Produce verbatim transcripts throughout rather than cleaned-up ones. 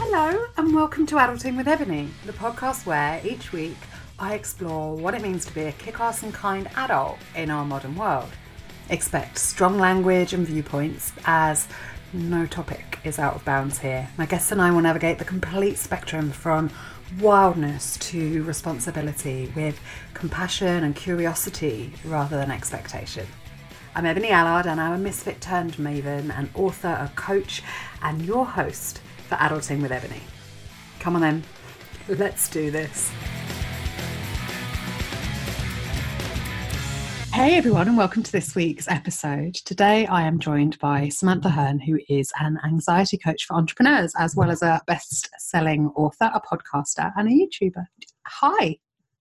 Hello and welcome to Adulting with Ebony, the podcast where each week I explore what it means to be a kick-ass and kind adult in our modern world. Expect strong language and viewpoints, as no topic is out of bounds here. My guests and I will navigate the complete spectrum from wildness to responsibility with compassion and curiosity rather than expectation. I'm Ebony Allard and I'm a misfit turned maven, an author, a coach and your host for Adulting with Ebony. Come on then, let's do this. Hey everyone, and welcome to this week's episode. Today I am joined by Samantha Hearn, who is an anxiety coach for entrepreneurs, as well as a best-selling author, a podcaster, and a YouTuber. Hi.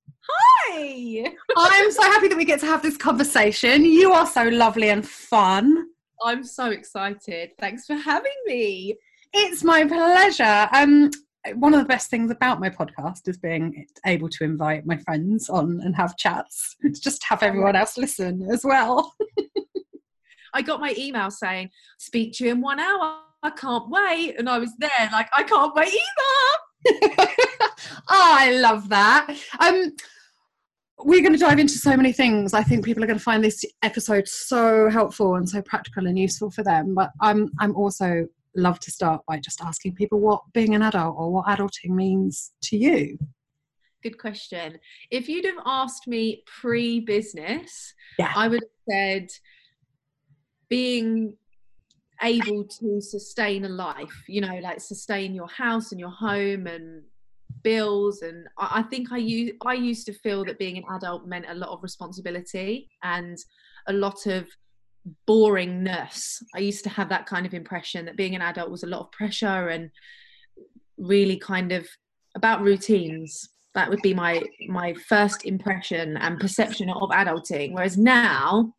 Hi. I'm so happy that we get to have this conversation. You are so lovely and fun. I'm so excited. Thanks for having me. It's my pleasure. Um, one of the best things about my podcast is being able to invite my friends on and have chats. Just have everyone else listen as well. I got my email saying, speak to you in one hour. I can't wait. And I was there like, I can't wait either. Oh, I love that. Um, we're going to dive into so many things. I think people are going to find this episode so helpful and so practical and useful for them. But I'm, I'm also love to start by just asking people what being an adult or what adulting means to you. Good question. If you'd have asked me pre-business, yeah. I would have said being able to sustain a life, you know, like sustain your house and your home and bills. And I, I think I used, I used to feel that being an adult meant a lot of responsibility and a lot of boringness. I used to have that kind of impression that being an adult was a lot of pressure and really kind of about routines. That would be my my first impression and perception of adulting. Whereas now,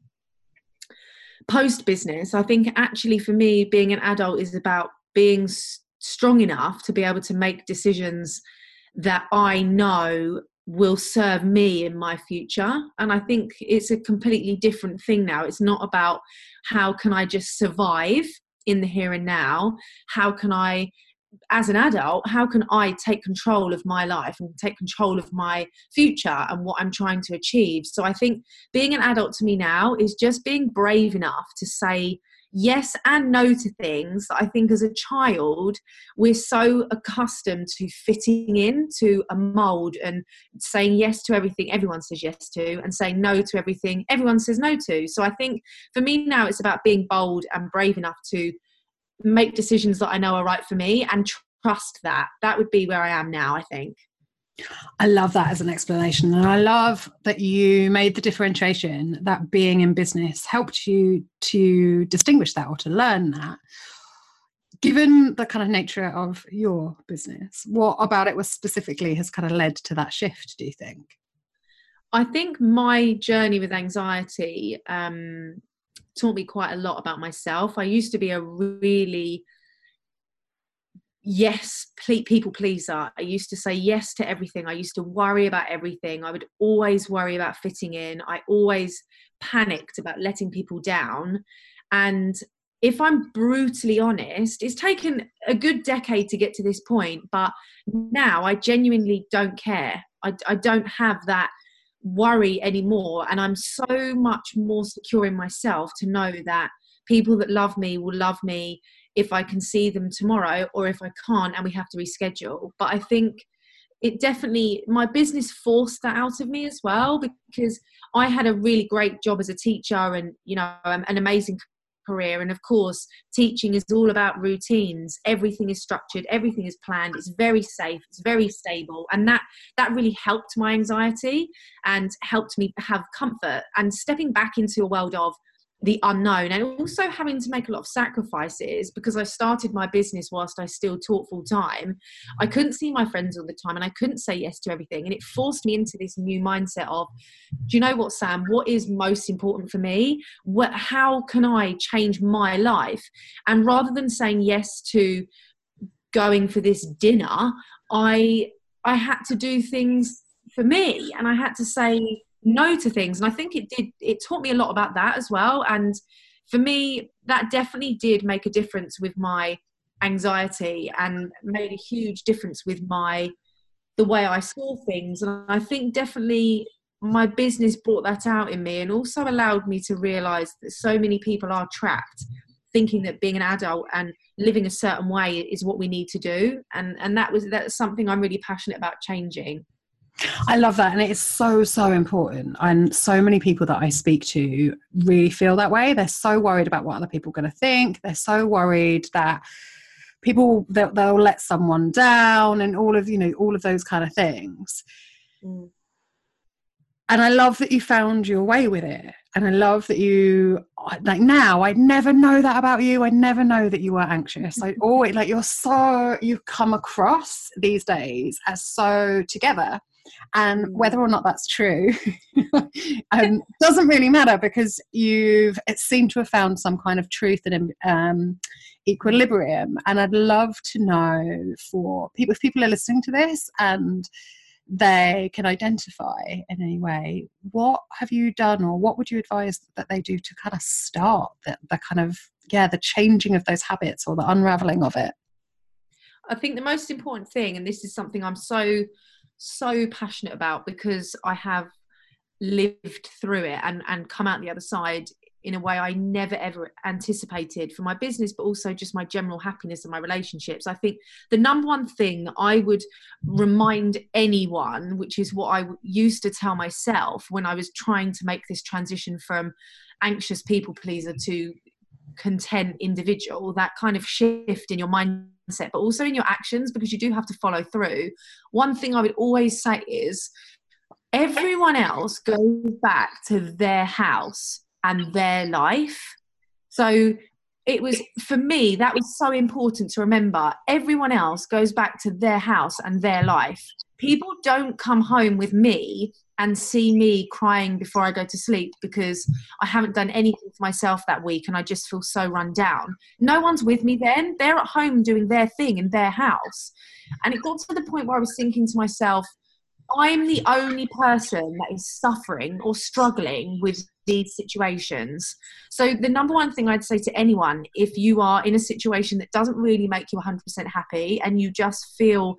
post business, I think actually for me being an adult is about being s- strong enough to be able to make decisions that I know will serve me in my future. And I think it's a completely different thing now. It's not about how can I just survive in the here and now. How can I, as an adult, how can I take control of my life and take control of my future and what I'm trying to achieve? So I think being an adult to me now is just being brave enough to say yes and no to things that I think as a child we're so accustomed to fitting into a mold and saying yes to everything everyone says yes to and saying no to everything everyone says no to. So I think for me now it's about being bold and brave enough to make decisions that I know are right for me and trust that. That would be where I am now, I think. I love that as an explanation. And I love that you made the differentiation that being in business helped you to distinguish that or to learn that. Given the kind of nature of your business, what about it was specifically has kind of led to that shift, do you think? I think my journey with anxiety um, taught me quite a lot about myself. I used to be a really yes people pleaser. I used to say yes to everything. I used to worry about everything. I would always worry about fitting in. I always panicked about letting people down. And if I'm brutally honest, it's taken a good decade to get to this point, but now I genuinely don't care. I, I don't have that worry anymore. And I'm so much more secure in myself to know that people that love me will love me if I can see them tomorrow or if I can't and we have to reschedule. But I think it definitely, my business forced that out of me as well, because I had a really great job as a teacher and, you know, an amazing career. And of course, teaching is all about routines. Everything is structured. Everything is planned. It's very safe. It's very stable. And that, that really helped my anxiety and helped me have comfort and stepping back into a world of the unknown, and also having to make a lot of sacrifices because I started my business whilst I still taught full time. I couldn't see my friends all the time and I couldn't say yes to everything, and it forced me into this new mindset of, do you know what, Sam, what is most important for me? What, how can I change my life? And rather than saying yes to going for this dinner, I I had to do things for me, and I had to say no to things. And I think it did, it taught me a lot about that as well. And for me, that definitely did make a difference with my anxiety and made a huge difference with my the way I saw things. And I think definitely my business brought that out in me, and also allowed me to realize that so many people are trapped thinking that being an adult and living a certain way is what we need to do. And and that was that's something I'm really passionate about changing. I love that. And it is so, so important. And so many people that I speak to really feel that way. They're so worried about what other people are going to think. They're so worried that people, they'll, they'll let someone down and all of, you know, all of those kind of things. Mm. And I love that you found your way with it. And I love that you, like now, I'd never know that about you. I'd never know that you were anxious. I always, like, you're so, you come across these days as so together. And whether or not that's true um, doesn't really matter, because you've it seemed to have found some kind of truth and um, equilibrium. And I'd love to know, for people, if people are listening to this and they can identify in any way, what have you done, or what would you advise that they do to kind of start the, the kind of, yeah, the changing of those habits or the unraveling of it? I think the most important thing, and this is something I'm so so passionate about because I have lived through it and and come out the other side in a way I never ever anticipated for my business, but also just my general happiness and my relationships. I think the number one thing I would remind anyone, which is what I used to tell myself when I was trying to make this transition from anxious people pleaser to content individual, that kind of shift in your mindset, but also in your actions, because you do have to follow through. One thing I would always say is everyone else goes back to their house and their life. So it was, for me, that was so important to remember. Everyone else goes back to their house and their life. People don't come home with me and see me crying before I go to sleep because I haven't done anything for myself that week and I just feel so run down. No one's with me then. They're at home doing their thing in their house. And it got to the point where I was thinking to myself, I'm the only person that is suffering or struggling with these situations. So the number one thing I'd say to anyone, if you are in a situation that doesn't really make you one hundred percent happy and you just feel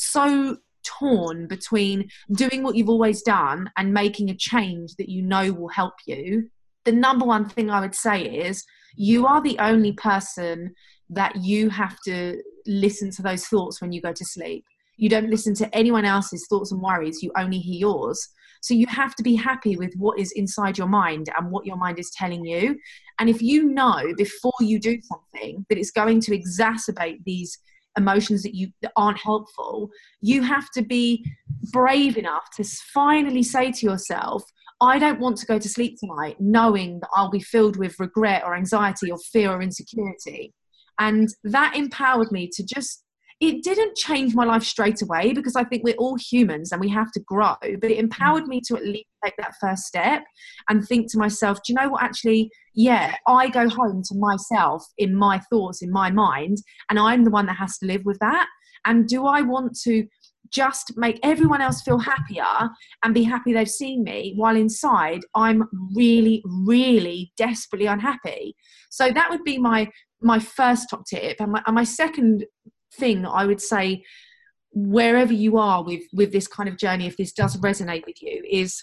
so torn between doing what you've always done and making a change that you know will help you, the number one thing I would say is you are the only person that you have to listen to those thoughts when you go to sleep. You don't listen to anyone else's thoughts and worries. You only hear yours. So you have to be happy with what is inside your mind and what your mind is telling you. And if you know before you do something that it's going to exacerbate these emotions that you that aren't helpful, you have to be brave enough to finally say to yourself, I don't want to go to sleep tonight knowing that I'll be filled with regret or anxiety or fear or insecurity. And that empowered me to just, it didn't change my life straight away because I think we're all humans and we have to grow, but it empowered me to at least take that first step and think to myself, do you know what, actually, yeah, I go home to myself in my thoughts, in my mind, and I'm the one that has to live with that. And do I want to just make everyone else feel happier and be happy they've seen me while inside I'm really, really desperately unhappy? So that would be my my first top tip. And my, and my second thing I would say, wherever you are with with this kind of journey, if this does resonate with you, is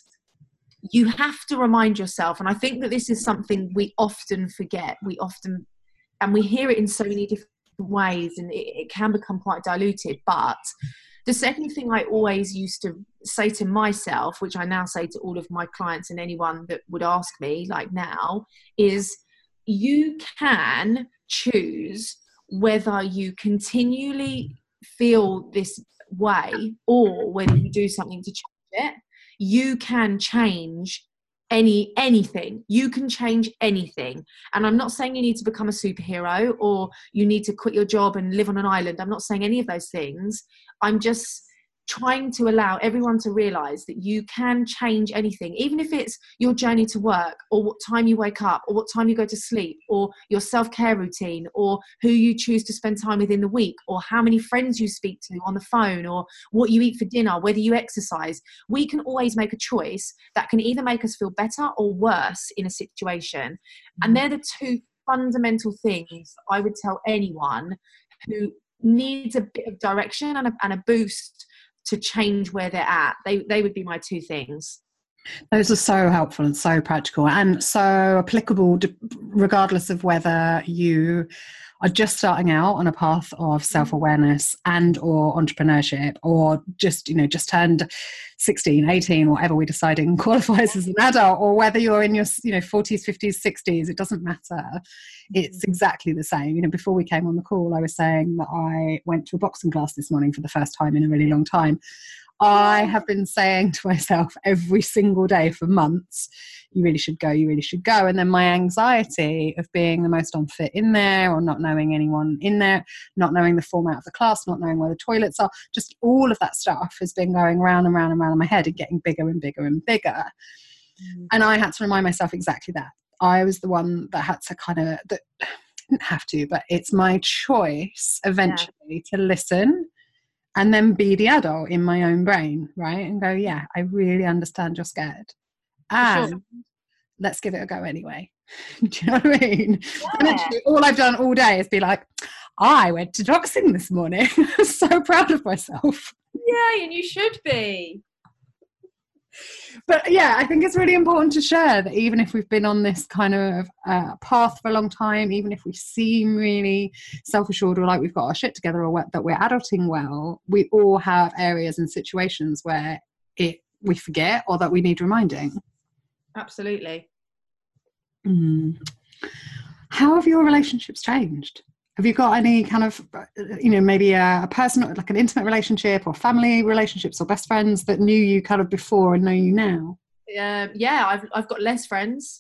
you have to remind yourself, and I think that this is something we often forget, we often, and we hear it in so many different ways, and it, it can become quite diluted, but the second thing I always used to say to myself, which I now say to all of my clients and anyone that would ask me, like now, is you can choose whether you continually feel this way or whether you do something to change it. You can change any anything. You can change anything. And I'm not saying you need to become a superhero or you need to quit your job and live on an island. I'm not saying any of those things. I'm just trying to allow everyone to realize that you can change anything, even if it's your journey to work or what time you wake up or what time you go to sleep or your self-care routine or who you choose to spend time with in the week or how many friends you speak to on the phone or what you eat for dinner, whether you exercise. We can always make a choice that can either make us feel better or worse in a situation. And they're the two fundamental things I would tell anyone who needs a bit of direction and a, and a boost to change where they're at. They they would be my two things. Those are so helpful and so practical and so applicable, regardless of whether you are just starting out on a path of self-awareness and or entrepreneurship, or just, you know, just turned sixteen, eighteen, whatever we're deciding qualifies as an adult, or whether you're in your, you know, forties, fifties, sixties, it doesn't matter. It's exactly the same. You know, before we came on the call, I was saying that I went to a boxing class this morning for the first time in a really long time. I have been saying to myself every single day for months, you really should go, you really should go. And then my anxiety of being the most unfit in there, or not knowing anyone in there, not knowing the format of the class, not knowing where the toilets are, just all of that stuff has been going round and round and round in my head and getting bigger and bigger and bigger. Mm. And I had to remind myself exactly that. I was the one that had to kind of, that didn't have to, but it's my choice eventually yeah. to listen and then be the adult in my own brain, right? And go, yeah, I really understand you're scared. And sure. let's give it a go anyway. Do you know what I mean? Yeah. And actually, all I've done all day is be like, I went to boxing this morning. I'm so proud of myself. Yeah, and you should be. But yeah, I think it's really important to share that even if we've been on this kind of uh, path for a long time, even if we seem really self-assured or like we've got our shit together, or what, that we're adulting well, we all have areas and situations where it we forget, or that we need reminding. Absolutely. Mm. How have your relationships changed? Have you got any kind of, you know, maybe a, a personal, like an intimate relationship, or family relationships, or best friends that knew you kind of before and know you now? Um, yeah, I've I've got less friends.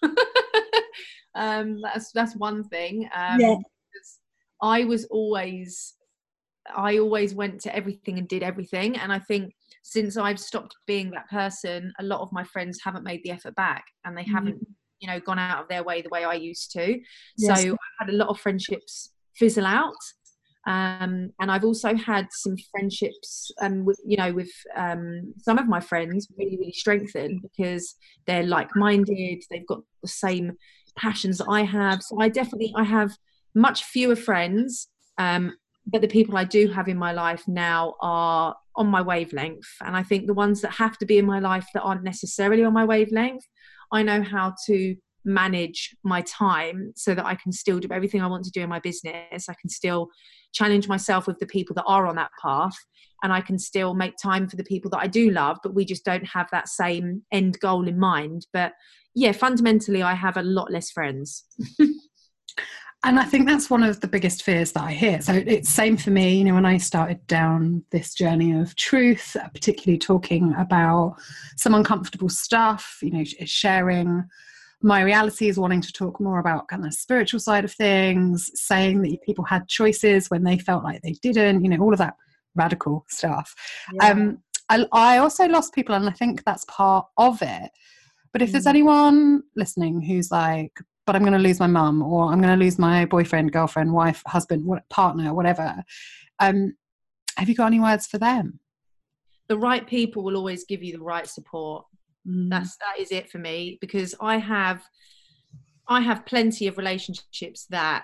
um, that's that's one thing. Um, yeah. I was always, I always went to everything and did everything, and I think since I've stopped being that person, a lot of my friends haven't made the effort back, and they mm. haven't, you know, gone out of their way the way I used to. Yes. So I had a lot of friendships fizzle out. Um, and I've also had some friendships, um, with, you know, with um, some of my friends really, really strengthen because they're like-minded. They've got the same passions that I have. So I definitely, I have much fewer friends, um, but the people I do have in my life now are on my wavelength. And I think the ones that have to be in my life that aren't necessarily on my wavelength, I know how to manage my time so that I can still do everything I want to do in my business. I can still challenge myself with the people that are on that path, and I can still make time for the people that I do love, but we just don't have that same end goal in mind. But yeah, fundamentally, I have a lot less friends. And I think that's one of the biggest fears that I hear. So it's same for me, you know, when I started down this journey of truth, particularly talking about some uncomfortable stuff, you know, sharing my realities, wanting to talk more about kind of the spiritual side of things, saying that people had choices when they felt like they didn't, you know, all of that radical stuff. Yeah. Um, I, I also lost people, and I think that's part of it. But if mm. there's anyone listening who's like, but I'm going to lose my mum, or I'm going to lose my boyfriend, girlfriend, wife, husband, what, partner, whatever. Um, have you got any words for them? The right people will always give you the right support. Mm. That's, that is it for me, because I have, I have plenty of relationships that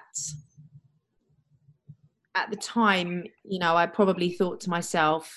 at the time, you know, I probably thought to myself,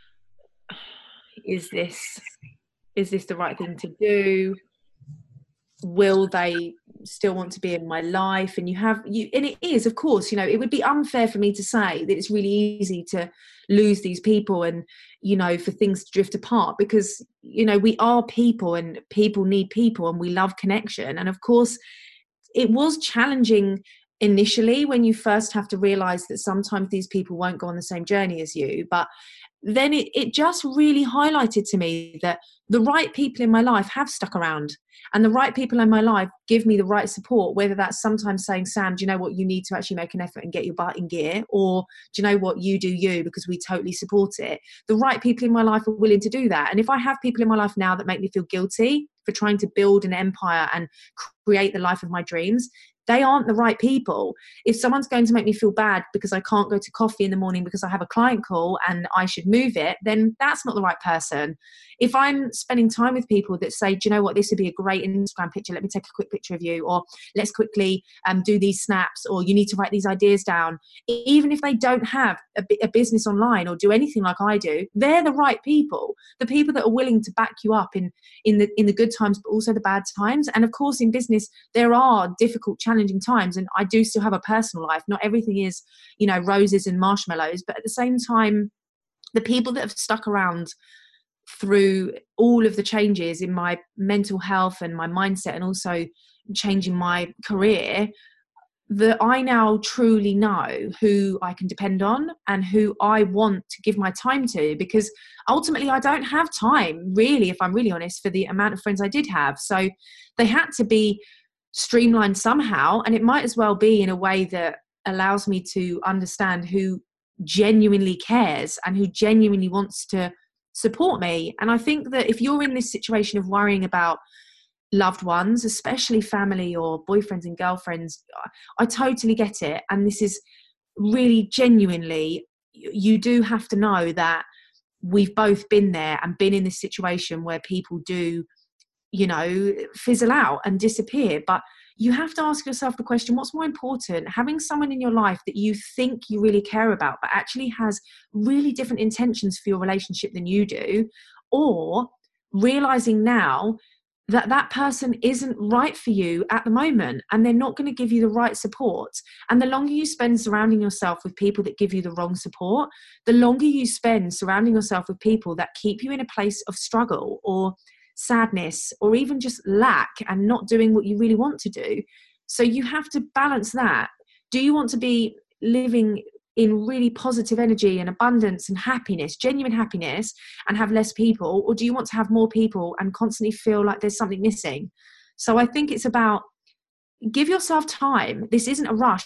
is this, is this the right thing to do? Will they still want to be in my life? And you have you and it is, of course, you know, it would be unfair for me to say that it's really easy to lose these people and, you know, for things to drift apart, because, you know, we are people and people need people and we love connection. And of course it was challenging initially when you first have to realize that sometimes these people won't go on the same journey as you, but then it, it just really highlighted to me that the right people in my life have stuck around, and the right people in my life give me the right support, whether that's sometimes saying, Sam, do you know what, you need to actually make an effort and get your butt in gear, or do you know what, you do you, because we totally support it. The right people in my life are willing to do that. And if I have people in my life now that make me feel guilty for trying to build an empire and create the life of my dreams, they aren't the right people. If someone's going to make me feel bad because I can't go to coffee in the morning because I have a client call and I should move it, then that's not the right person. If I'm spending time with people that say, do you know what, this would be a great Instagram picture, let me take a quick picture of you, or let's quickly um, do these snaps, or you need to write these ideas down, even if they don't have a, a business online or do anything like I do, they're the right people. The people that are willing to back you up in in the in the good times, but also the bad times. And of course, in business, there are difficult, challenging times, and I do still have a personal life. Not everything is, you know, roses and marshmallows, but at the same time, the people that have stuck around through all of the changes in my mental health and my mindset, and also changing my career, that I now truly know who I can depend on and who I want to give my time to, because ultimately I don't have time, really, if I'm really honest, for the amount of friends I did have. So they had to be streamlined somehow, and it might as well be in a way that allows me to understand who genuinely cares and who genuinely wants to support me. And I think that if you're in this situation of worrying about loved ones, especially family or boyfriends and girlfriends, I totally get it. And this is really genuinely, you do have to know that we've both been there and been in this situation where people do, you know, fizzle out and disappear. But you have to ask yourself the question, what's more important, having someone in your life that you think you really care about but actually has really different intentions for your relationship than you do, or realizing now that that person isn't right for you at the moment and they're not going to give you the right support. And the longer you spend surrounding yourself with people that give you the wrong support, the longer you spend surrounding yourself with people that keep you in a place of struggle or sadness or even just lack and not doing what you really want to do. So you have to balance that. Do you want to be living in really positive energy and abundance and happiness, genuine happiness, and have less people? Or do you want to have more people and constantly feel like there's something missing? So I think it's about, give yourself time. This isn't a rush.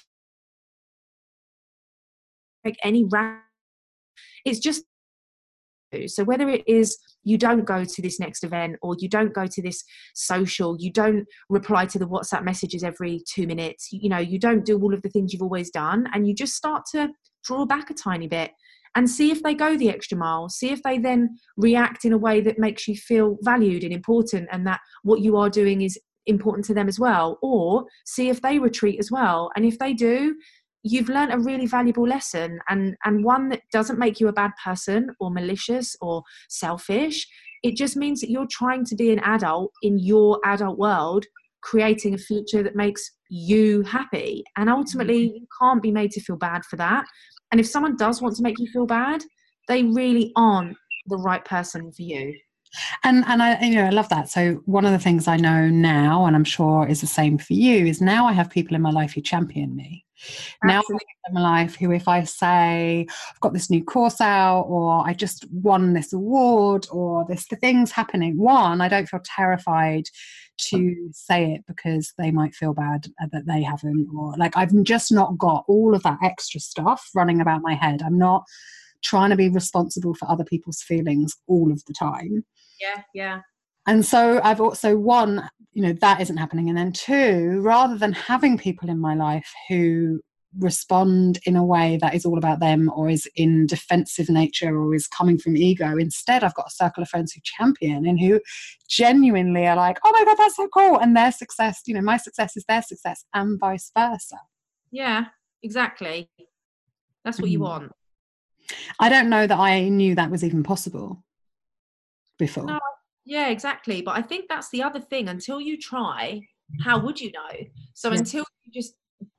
Like any rush. It's just, so whether it is you don't go to this next event, or you don't go to this social, you don't reply to the WhatsApp messages every two minutes, you know, you don't do all of the things you've always done, and you just start to draw back a tiny bit and see if they go the extra mile, see if they then react in a way that makes you feel valued and important, and that what you are doing is important to them as well, or see if they retreat as well. And if they do, you've learned a really valuable lesson, and, and one that doesn't make you a bad person or malicious or selfish. It just means that you're trying to be an adult in your adult world, creating a future that makes you happy. And ultimately, you can't be made to feel bad for that. And if someone does want to make you feel bad, they really aren't the right person for you. And and I, you know, I love that. So one of the things I know now, and I'm sure is the same for you, is now I have people in my life who champion me. Absolutely. Now I have people in my life who, if I say I've got this new course out, or I just won this award, or this the thing's happening, one, I don't feel terrified to say it because they might feel bad that they haven't, or like I've just not got all of that extra stuff running about my head. I'm not trying to be responsible for other people's feelings all of the time. Yeah, yeah. And so I've also, one, you know, that isn't happening. And then two, rather than having people in my life who respond in a way that is all about them, or is in defensive nature, or is coming from ego, instead I've got a circle of friends who champion and who genuinely are like, oh my God, that's so cool. And their success, you know, my success is their success, and vice versa. Yeah, exactly. That's what mm. you want. I don't know that I knew that was even possible before. No, yeah, exactly. But I think that's the other thing. Until you try, how would you know? So yeah. Until you just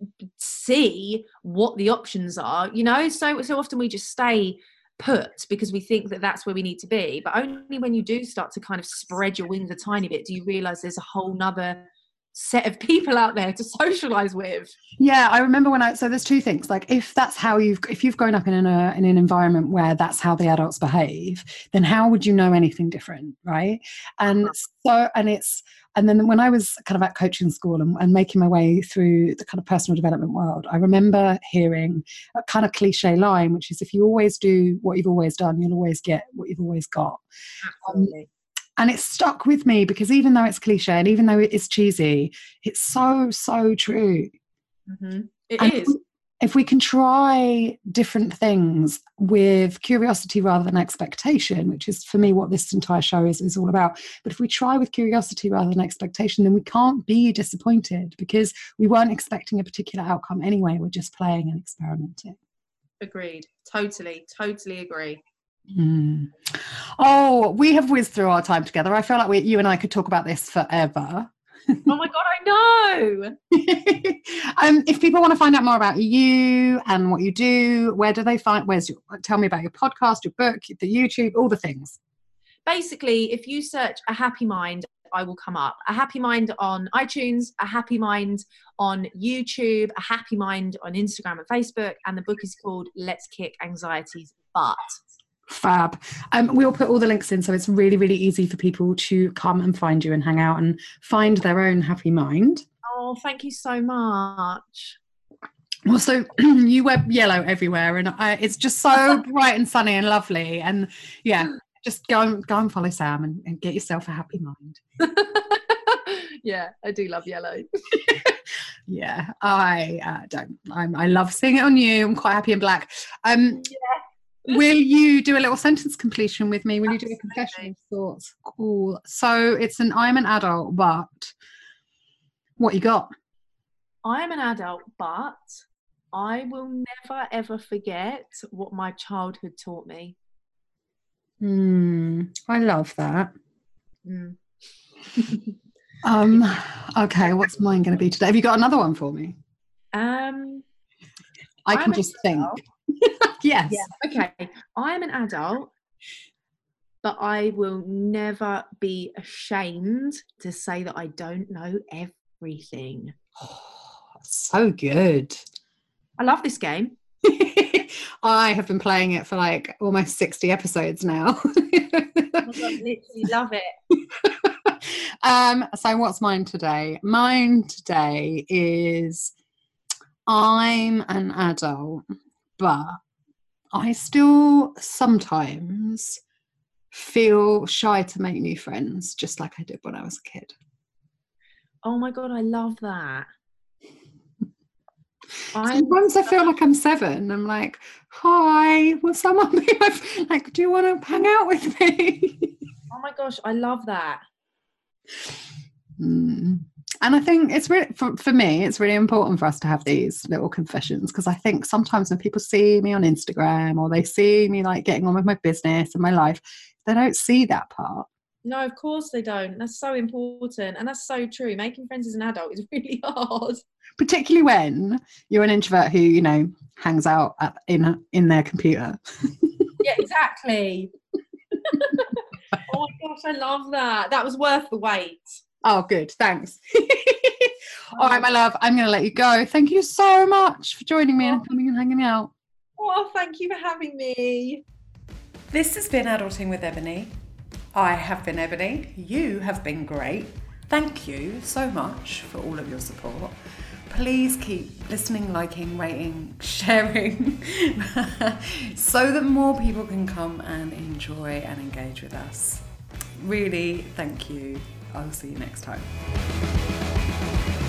see what the options are, you know, so so often we just stay put because we think that that's where we need to be. But only when you do start to kind of spread your wings a tiny bit do you realize there's a whole nother set of people out there to socialize with. Yeah, I remember when I, so there's two things, like if that's how you've, if you've grown up in an, uh, in an environment where that's how the adults behave, then how would you know anything different, right? And so, and it's, and then when I was kind of at coaching school and, and making my way through the kind of personal development world, I remember hearing a kind of cliche line, which is if you always do what you've always done, you'll always get what you've always got. Absolutely. Um, And it's stuck with me because even though it's cliche and even though it is cheesy, it's so, so true. Mm-hmm. It and is. If we can try different things with curiosity rather than expectation, which is for me what this entire show is, is all about. But if we try with curiosity rather than expectation, then we can't be disappointed because we weren't expecting a particular outcome anyway. We're just playing and experimenting. Agreed. Totally, totally agree. Mm. Oh, we have whizzed through our time together. I feel like we, you and I could talk about this forever. Oh my God, I know. um, if people want to find out more about you and what you do, where do they find, where's your, tell me about your podcast, your book, the YouTube, all the things. Basically, if you search A Happy Mind, I will come up. A Happy Mind on iTunes, A Happy Mind on YouTube, A Happy Mind on Instagram and Facebook, and the book is called Let's Kick Anxiety's Butt. Fab. Um, we'll put all the links in, so it's really, really easy for people to come and find you and hang out and find their own happy mind. Oh, thank you so much. Also, you wear yellow everywhere, and I, it's just so bright and sunny and lovely. And yeah, just go and go and follow Sam and, and get yourself a happy mind. Yeah, I do love yellow. Yeah, I uh, don't. I'm, I love seeing it on you. I'm quite happy in black. Um, yeah. Will you do a little sentence completion with me? Will Absolutely. You do a confession of thoughts? Cool. So it's an I'm an adult, but what you got? I am an adult, but I will never ever forget what my childhood taught me. Hmm. I love that. Mm. um. Okay. What's mine going to be today? Have you got another one for me? Um. I can just think. Yes. Yeah. Okay. I'm an adult, but I will never be ashamed to say that I don't know everything. Oh, so good. I love this game. I have been playing it for like almost sixty episodes now. Oh my God, literally love it. um, so what's mine today? Mine today is I'm an adult, but I still sometimes feel shy to make new friends, just like I did when I was a kid. Oh my God, I love that. Sometimes I feel like I'm seven. I'm like, hi, will someone be my friend? Like, do you want to hang out with me? Oh my gosh, I love that. Mm. And I think it's really, for, for me, it's really important for us to have these little confessions, because I think sometimes when people see me on Instagram or they see me like getting on with my business and my life, they don't see that part. No, of course they don't. That's so important. And that's so true. Making friends as an adult is really hard. Particularly when you're an introvert who, you know, hangs out at, in in their computer. Yeah, exactly. Oh my gosh, I love that. That was worth the wait. Oh, good. Thanks. All right, my love, I'm going to let you go. Thank you so much for joining me oh. and coming and hanging out. Oh, thank you for having me. This has been Adulting with Ebony. I have been Ebony. You have been great. Thank you so much for all of your support. Please keep listening, liking, rating, sharing so that more people can come and enjoy and engage with us. Really, thank you. I'll see you next time.